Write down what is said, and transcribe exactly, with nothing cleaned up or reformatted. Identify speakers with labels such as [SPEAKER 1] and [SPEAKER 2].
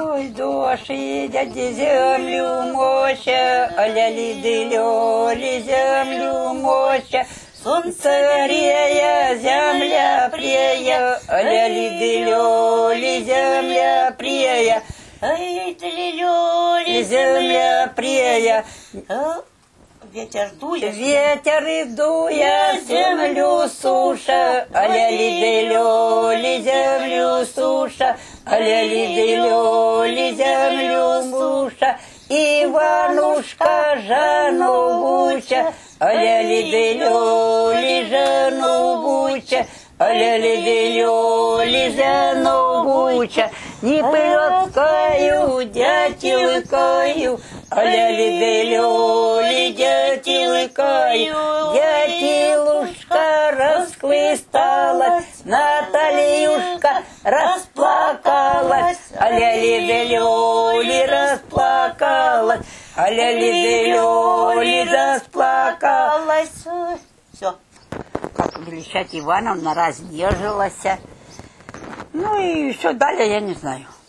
[SPEAKER 1] Ой, души, дяди землю моща, а-ля-ли-ды, лёли, землю моща. Солнце рея, земля прея, а-ля-ли-ды, лёли, земля прея. Ай-ли-ды, лёли, земля прея.
[SPEAKER 2] Ветер дует,
[SPEAKER 1] ветер и дуя, землю суша, а-ля-ли-ды, лёли, землю суша, а-ля-ли-ды, лёли, землю суша. Иванушка жену буча, а-ля-ли-ды, лёли, жену буча, а-ля-ли-ды, лёли, жену буча. Не пылёткаю, дятелыкаю, а-ля-ли-ды, лёли, дятелыкаю. Дятелушка расхлысталась, Натальюшка расплакалась, а-ля-ли-ды, лёли, расплакалась, а-ля-ли-ды, лёли, расплакалась.
[SPEAKER 2] все.
[SPEAKER 1] Как Величать Ивановна разнежилась. Ну и что далее, я не знаю.